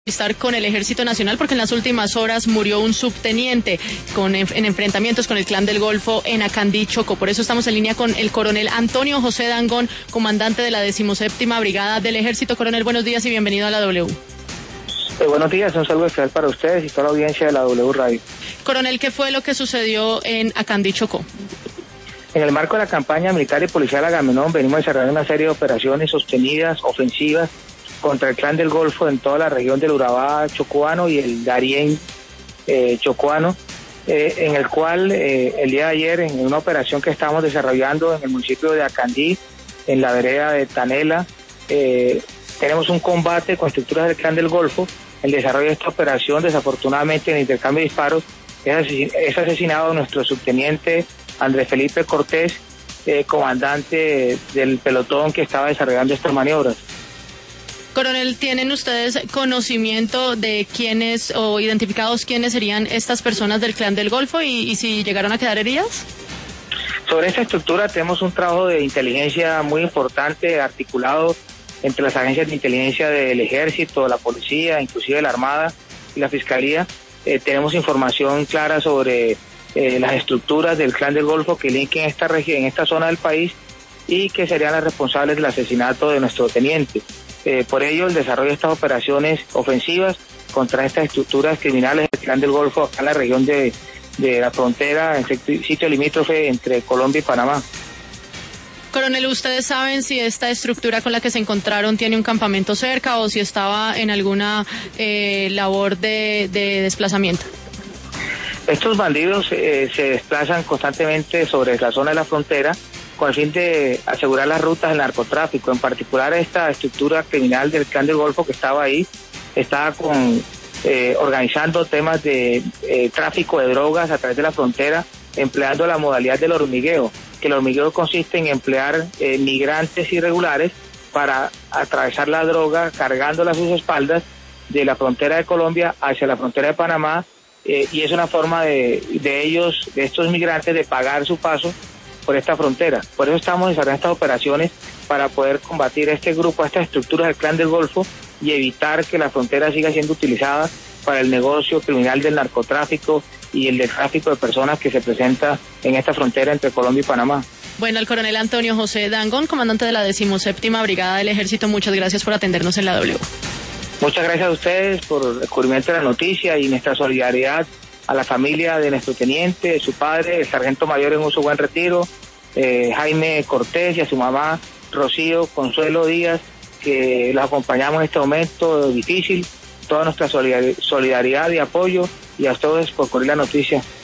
Estar con el Ejército Nacional porque en las últimas horas murió un subteniente en enfrentamientos con el Clan del Golfo en Acandí, Chocó. Por eso estamos en línea con el coronel Antonio José Dangond, comandante de la 17ª Brigada del Ejército. Coronel, buenos días y bienvenido a la W. Buenos días, un saludo especial para ustedes y toda la audiencia de la W Radio. Coronel, ¿qué fue lo que sucedió en Acandí, Chocó? En el marco de la campaña militar y policial Agamenón venimos desarrollando una serie de operaciones sostenidas, ofensivas, contra el Clan del Golfo en toda la región del Urabá chocuano y el Darién chocuano, en el cual el día de ayer, en una operación que estamos desarrollando en el municipio de Acandí, en la vereda de Tanela, tenemos un combate con estructuras del Clan del Golfo. El desarrollo de esta operación, desafortunadamente, en el intercambio de disparos, es asesinado nuestro subteniente Andrés Felipe Cortés, comandante del pelotón que estaba desarrollando estas maniobras. Coronel, ¿tienen ustedes conocimiento de quiénes o identificados quiénes serían estas personas del Clan del Golfo y si llegaron a quedar heridas? Sobre esta estructura tenemos un trabajo de inteligencia muy importante, articulado entre las agencias de inteligencia del Ejército, la Policía, inclusive la Armada y la Fiscalía. Tenemos información clara sobre las estructuras del Clan del Golfo que linken esta región, en esta zona del país, y que serían las responsables del asesinato de nuestro teniente. Por ello, el desarrollo de estas operaciones ofensivas contra estas estructuras criminales del Clan del Golfo acá en la región de la frontera, en sitio limítrofe entre Colombia y Panamá. Coronel, ¿ustedes saben si esta estructura con la que se encontraron tiene un campamento cerca o si estaba en alguna labor de desplazamiento? Estos bandidos se desplazan constantemente sobre la zona de la frontera con el fin de asegurar las rutas del narcotráfico. En particular, esta estructura criminal del Clan del Golfo que estaba ahí, estaba organizando temas de tráfico de drogas a través de la frontera, empleando la modalidad del hormigueo, que el hormigueo consiste en emplear migrantes irregulares para atravesar la droga, cargándola a sus espaldas de la frontera de Colombia hacia la frontera de Panamá, y es una forma de estos migrantes, de pagar su paso por esta frontera. Por eso estamos desarrollando estas operaciones para poder combatir a este grupo, a estas estructuras del Clan del Golfo y evitar que la frontera siga siendo utilizada para el negocio criminal del narcotráfico y el del tráfico de personas que se presenta en esta frontera entre Colombia y Panamá. Bueno, el coronel Antonio José Dangond, comandante de la 17ª Brigada del Ejército, muchas gracias por atendernos en la W. Muchas gracias a ustedes por el cubrimiento de la noticia y nuestra solidaridad a la familia de nuestro teniente, de su padre, el sargento mayor en uso buen retiro, Jaime Cortés, y a su mamá, Rocío Consuelo Díaz, que los acompañamos en este momento difícil. Toda nuestra solidaridad y apoyo, y a todos por cubrir la noticia.